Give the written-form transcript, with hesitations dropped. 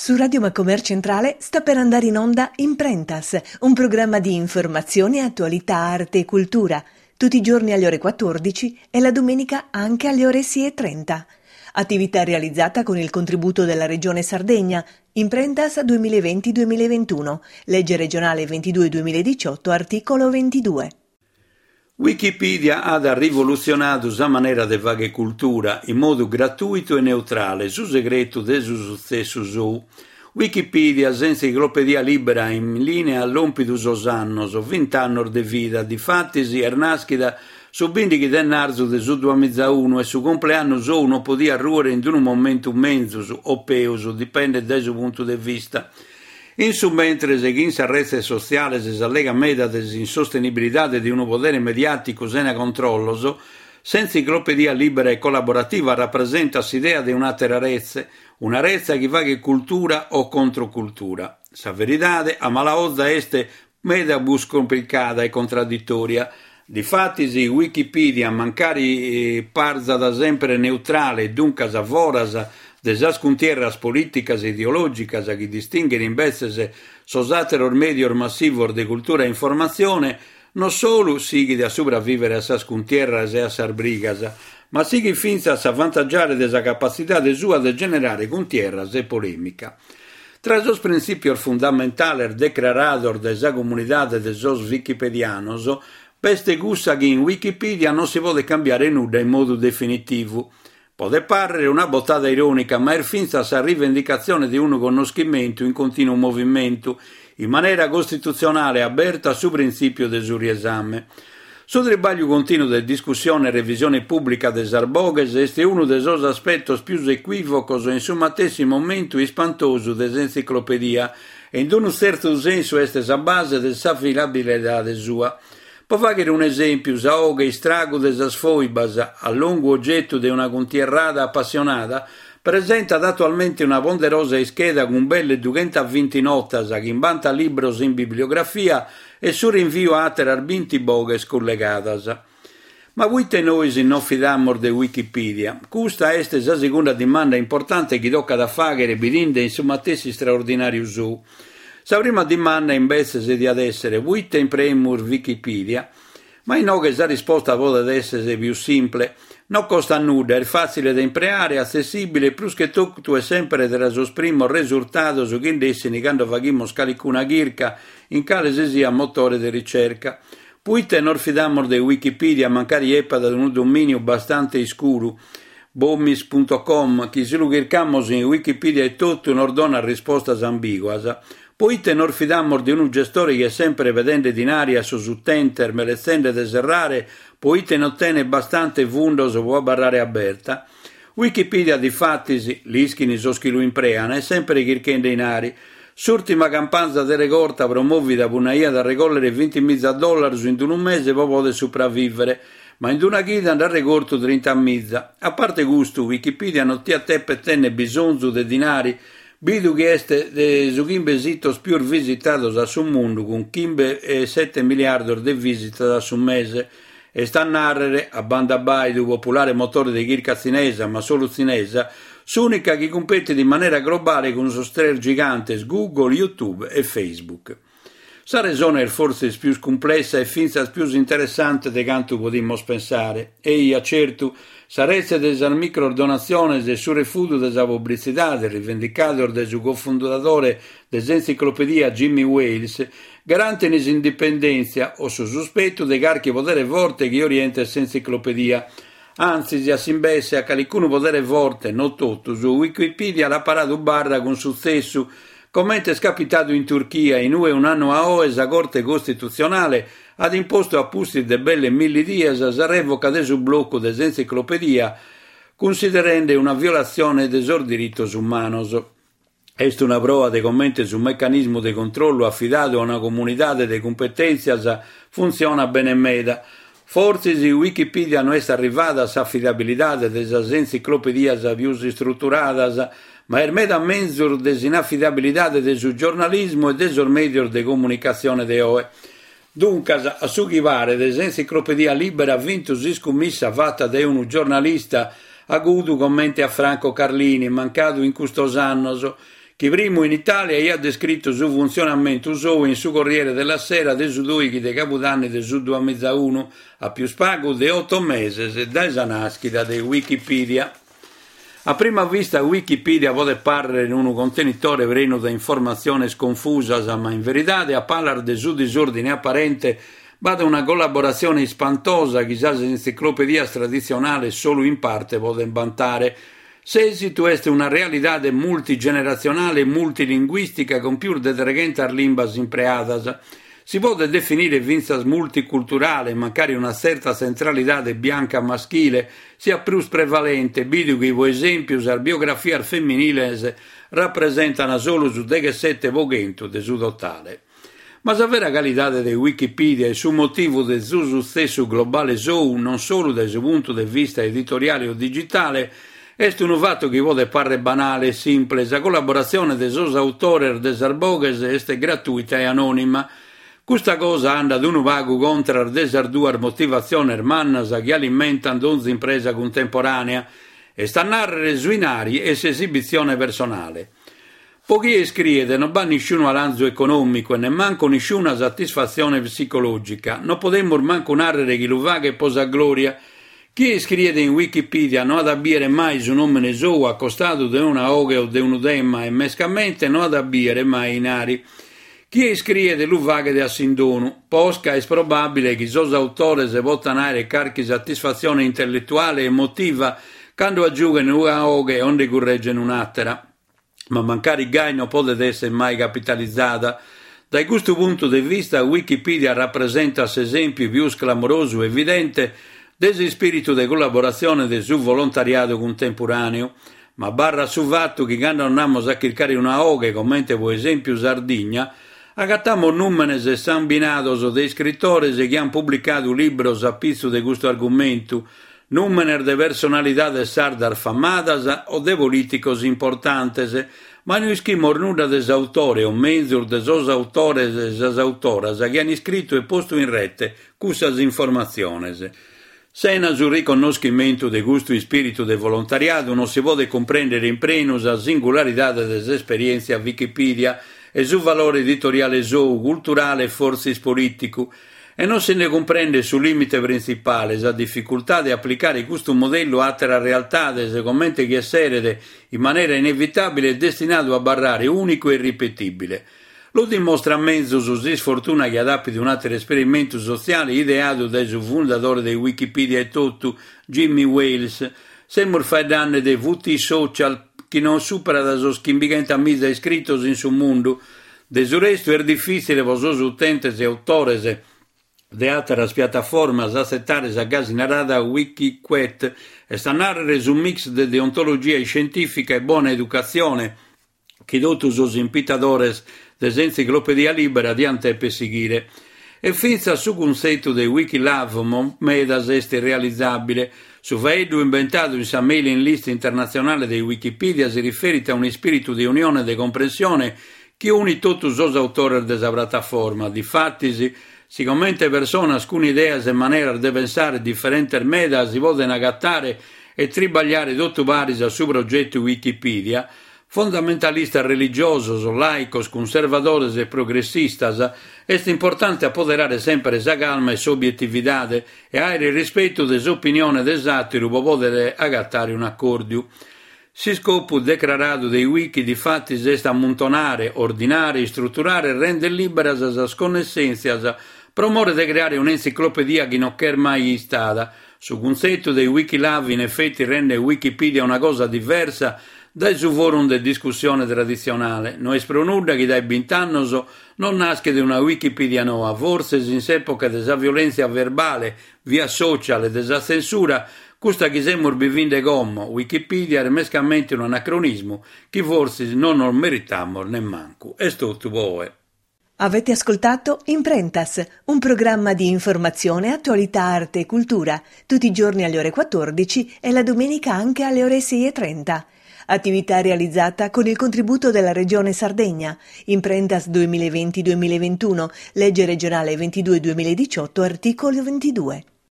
Su Radio Macomer Centrale sta per andare in onda Imprentas, un programma di informazione, attualità, arte e cultura, tutti i giorni alle ore 14 e la domenica anche alle ore 6:30. Attività realizzata con il contributo della Regione Sardegna, Imprentas 2020-2021, legge regionale 22-2018, articolo 22. Wikipedia ha rivoluzionato la maniera di fare cultura in modo gratuito e neutrale, su segreto del suo successo su. Wikipedia, l'enciclopedia libera in linea all'ompido anni, 20 anni di vita, di fatti e nascita, su bindighi del narzo del su 2001 e su compleanno su uno podia ruore in un momento mezzo o peso, dipende dal suo punto di vista. In su mentre seguinza rete sociale si allega meda dell'insostenibilità di un potere mediatico senza controllo, l'enciclopedia libera e collaborativa rappresenta l'idea di un'altra rete, una rete che va che cultura o controcultura. Sa verità, a malaozza este meda bus complicata e contraddittoria. Difatti, Wikipedia, mancari parza da sempre neutrale, dunque voras desas cuntierras politicas e ideologicas che distinguono invece sosateror medior massivor de cultura e informazione, non solo sighi da sopravvivere a sas cuntierras e a sas brigas, ma sighi finza a s'avvantaggiare desa capacità de sua de generare cuntierras e polemica. Tra los principios fundamentales declarados de esa comunidad de sos wikipedianos, peste gussa che in Wikipedia non si può cambiare nulla in modo definitivo. Può parere una bottata ironica, ma è finza sa rivendicazione di un conoscimento in continuo movimento, in maniera costituzionale aperta su principio del suo riesame. Su tribaglio continuo di discussione e revisione pubblica des arboghes este uno dei suoi aspetti più equivocos e in suo stesso momento ispantoso dell'enciclopedia, e in un certo senso este sa base dell'affidabilità sua. Può fare un esempio, saoga e strago desas foibas, a lungo oggetto di una contierrada appassionata, presenta attualmente una ponderosa scheda con belle 220 notas che invanta libros in bibliografia e su rinvio a altre 20 boghes collegatas. Ma vuite noi non fidammo di Wikipedia? Questa è la seconda domanda importante che tocca da fare bidinde in suo stesso straordinario su. La prima domanda invece è di essere vuite in premur Wikipedia, ma in che la risposta può essere più semplice, non costa nulla, è facile da imparare, accessibile, più che tutto è sempre della suo primo risultato su chi dessini quando facciamo calicuna chirca in cale sia motore di ricerca. Puite non fidammo di Wikipedia, mancari epa da un dominio bastante oscuro, bomis.com, che se lo cercamo in Wikipedia è tutto non ordona risposte ambiguas. Poite non fidammo di un gestore che sempre vedendo in aria su utente me le stende de serrare, poite non tiene bastante Windows può barrare aperta. Wikipedia di fatti, l'ischini soschilo in preana, è sempre chirchende in aria. S'ultima campagna di recorta promovida per una IA da recollere $20.000 in un mese può di sopravvivere, ma in una guida da recorto 30.000. A parte gusto, Wikipedia non ti a te per tenne bisogno di dinari, bidu che este su chimbe sitos più visitados a su mondo con 7 miliardi di visite a su mese e sta a narrare a banda baidu popolare motore di chirca cinese ma solo cinese s'unica che compete in maniera globale con soster gigantes Google, YouTube e Facebook. Sa ragione è forse più complessa e finza più interessante di quanto potremmo pensare. E certo sareste della microdonazione del suo refudo della pubblicità del rivendicatore del suo cofondatore dell'enciclopedia Jimmy Wales, garante l'indipendenza o su sospetto dei carchi potere forte che orienta l'enciclopedia. Anzi, si assimbesse a qualcuno potere forte, non tutto, su Wikipedia l'ha parato barra con successo. Come è scapitato in Turchia, in un anno a oes, la Corte Costituzionale ha imposto a pusti de belle 1000 dias la revoca del suo blocco dell'enciclopedia, considerando una violazione dei suoi diritti umani. È una prova di commenti sul meccanismo di controllo affidato a una comunità di competenze funziona bene meda. Forse Wikipedia non è arrivata all'affidabilità delle enciclopedias più strutturate, ma è meda menzur dell'inaffidabilità del suo giornalismo e del suo medio di comunicazione di oggi. Dunque, a sughivare dell'enciclopedia libera ha vinto si scommessa fatta da un giornalista agudo commenti a Franco Carlini, mancato in questo anno, che primo in Italia ha descritto il suo funzionamento usò in su Corriere della Sera de su 2 de Capodanni de su 2001 a più spago de 8 mesi da esanaschida de Wikipedia. A prima vista Wikipedia può parere in un contenitore pieno di informazioni sconfuse, ma in verità a parlare del suo disordine apparente va da una collaborazione spantosa che già l'enciclopedia tradizionale solo in parte può vantare. Se esito è una realtà multigenerazionale e multilinguistica con più di 300 lingue impreadas, si può definire vinzas multiculturale, magari una certa centralità bianca maschile sia più prevalente, bidu che per esempio la biografia femminile rappresentano solo su 17% del suo totale. Ma la vera qualità di Wikipedia e su motivo del suo successo globale non solo dal suo punto di vista editoriale o digitale, è un fatto che può parere banale e semplice. La collaborazione dei suoi autori e dei arboghes è gratuita e anonima. Questa cosa anda ad un vago contro le due motivazioni mannas che alimentano ogni impresa contemporanea e sta a narrare suinari e esibizione personale. Pochi scrive non va nessuno alanzo economico e nemmeno nessuna soddisfazione psicologica. Non podemos manco narrare che lo va che posa gloria. Chi scrive in Wikipedia non ha da bere mai su nome suo accostato di una oge o di un udemma e mescamente non ha da bere mai in ari. Chi scrive dell'uvaghe di Assindonu, posca è probabile che i suoi autori se votano carichi di soddisfazione intellettuale e emotiva quando aggiungono una oghe onde correggono un'altra. Ma mancare gaino può essere mai capitalizzata. Da questo punto di vista Wikipedia rappresenta l'esempio più clamoroso e evidente del spirito di collaborazione del suo volontariato contemporaneo, ma barra su fatto che quando andiamo a cercare una oghe, come per esempio Sardigna, agattiamo numeres e sambinados dei scrittori che hanno pubblicato libros a pizzo di questo argomento, numener de personalidades sardas famadas o de políticos importantes, ma non ischimos nulla des autores o mezur de sos autores e sas autoras che hanno scritto e posto in rete cussas informaziones. Sena sul riconoscimento de gusto e spirito de volontariato non si può comprendere in prenus a singolarità des esperienze a Wikipedia e su valore editoriale suo, culturale e forse politico, e non se ne comprende sul limite principale, la difficoltà di applicare questo modello a altre realtà, commenti che essere in maniera inevitabile è destinato a barrare unico e irripetibile. Lo dimostra a mezzo su sfortuna che adappi di un altro esperimento sociale ideato dal suo fondatore di Wikipedia e tutto, Jimmy Wales, sembra fare danni dei VT social che non supera da so schimbicante misa iscritti in su mondo. De su resto è difficile per sos utentes e autores de altre piattaforme accettare sa gas narrata WikiQuet e sta narrare su mix de deontologia scientifica e buona educazione che dotus sos impitadores dell'enciclopedia libera di antepe seguire. E finza su concetto de Wikilove medas est realizzabile. Su vedo inventato in sa mailing list internazionale di Wikipedia si riferita a un spirito di unione e di comprensione che uni tutti os autori della piattaforma. Difatti, siccome persone con idee e maniere di pensare differenti medas si vogliono agattare e tribagliare tutto varis su progetto Wikipedia, fondamentalistas religiosos, laicos, conservadores e progressistas, è importante apoderare sempre sa calma e sa obiettividade e avere rispetto des opinioni des altri per poter agattare un accordo. Si scopo declarato dei wiki di fatti è ammontonare, ordinare, strutturare e rendere liberas as connessenzias, promuovere di creare un'enciclopedia che non è mai stata. Su concetto dei Wikilove in effetti rende Wikipedia una cosa diversa dal suo forum di discussione tradizionale. Non è nulla che dai 20 anni non nasce di una Wikipedia nuova, forse in epoca della violenza verbale, via social e della censura, questa che siamo vivendo come Wikipedia è mescamente un anacronismo che forse non meritiamo nemmanco. È tutto voi. Avete ascoltato Imprentas, un programma di informazione, attualità, arte e cultura, tutti i giorni alle ore 14 e la domenica anche alle ore 6:30. Attività realizzata con il contributo della Regione Sardegna. Imprentas 2020-2021, legge regionale 22-2018, articolo 22.